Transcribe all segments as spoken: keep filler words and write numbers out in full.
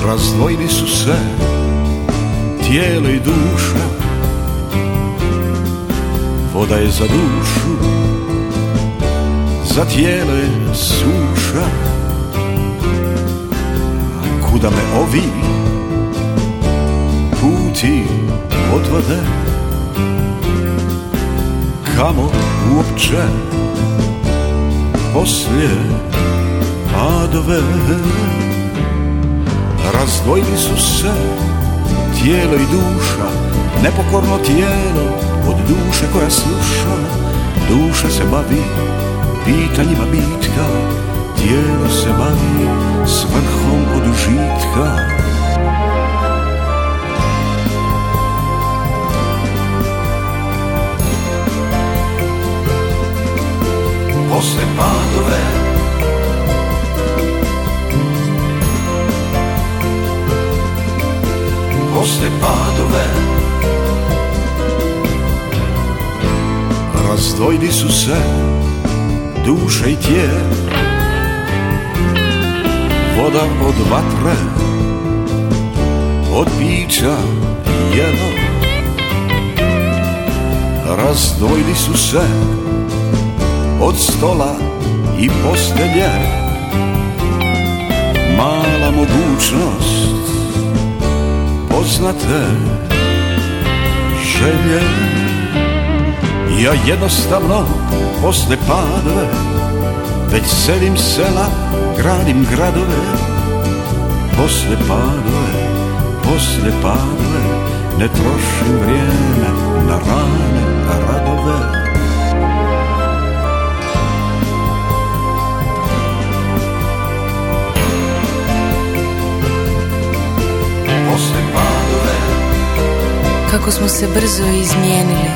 Razdvojili su se tijelo i duša, voda je za dušu, za tijelo je suša. Kuda me ovi puti odvode, kamo uopće poslije padove. Razdvojili su se tijelo i duša, nepokorno tijelo od duše koja sluša. Duša se bavi pitanjima bitka, tijelo se bavi svrhom od užitka. Posle padove Posle padove razdvojili su se duša i tijelo, voda od vatre, od pića i jelo. Razdvojili su se od stola i postelje, mala mogućnost poznate želje. Ja jednostavno posle padove već selim sela, gradim gradove. Posle padove, posle padove ne trošim vrijeme na rane radove. Posle padove kako smo se brzo izmijenili.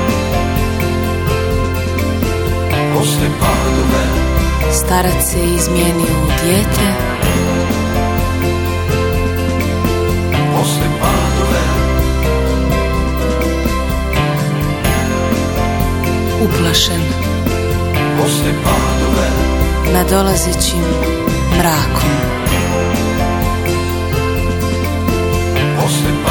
Posle padove starac se izmijenio u dijete. Posle padove uplašen posle padove nadolazećim mrakom. Posle padove